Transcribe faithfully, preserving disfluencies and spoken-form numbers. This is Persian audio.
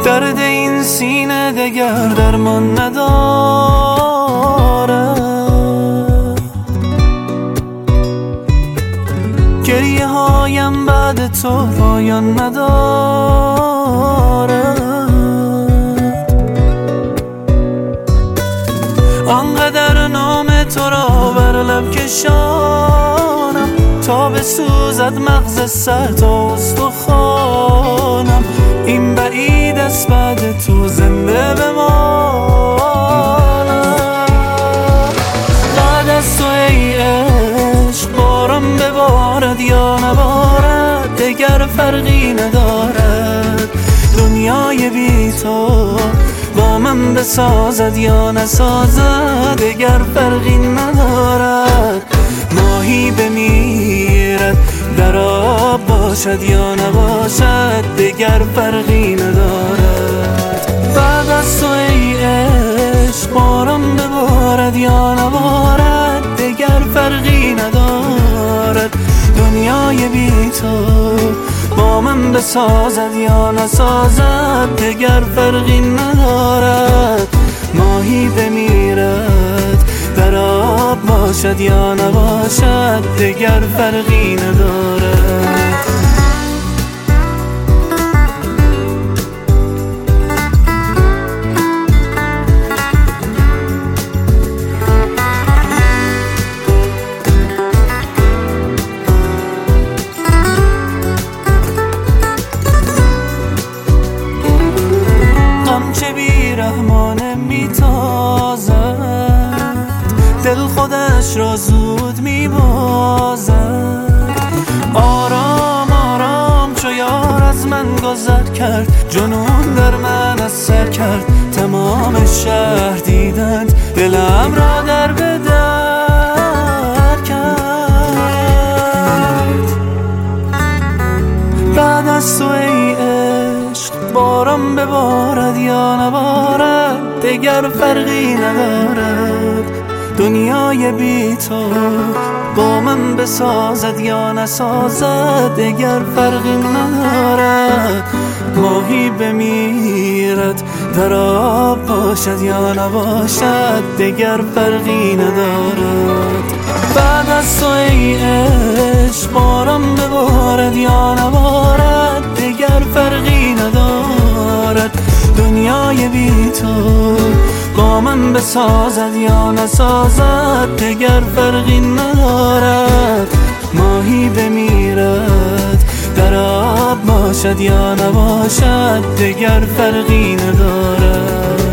درد این سینه دگر درمان نداره، گریه هایم بعد تو پایان نداره. آنقدر نام تو را بر لب کشانم تا بسوزد مغز سر تا استخوانم. این بعید است بعد تو زنده بمانم. بعد از تو ای عشق بارم ببارد یا نبارد دگر فرقی ندارد. دنیای بی تو با من بسازد یا نسازد دگر فرقی ندارد. ماهی بمیرد در آب باشد یا نباشد دگر فرقی ندارد. بعد از تو ای عشق بارم ببارد یا نبارد دگر فرقی ندارد. دنیای بی تو با من بسازد یا نسازد دگر فرقی ندارد. ماهی بمیرد در آب باشد یا نباشد دگر فرقی ندارد. چه بیرحمانه میتازد دل خودش را زود میبازد. آرام آرام چو یار از من گذر کرد جنون در من اثر کرد. تمام شهر دیدند دلم را در به در کرد. بعد از تو ای عشق بارم ببارد یا نبارد دگر فرقی ندارد. دنیای بی تو با من بسازد یا نسازد دگر فرقی ندارد. ماهی بمیرد در آب باشد یا نباشد دگر فرقی ندارد. بعد از تو ای عشق بارم ببارد یا نبارد دگر فرقی ندارد. دنیای بی تو با من بسازد یا نسازد دگر فرقی ندارد. ماهی بمیرد در آب باشد یا نباشد دگر فرقی ندارد.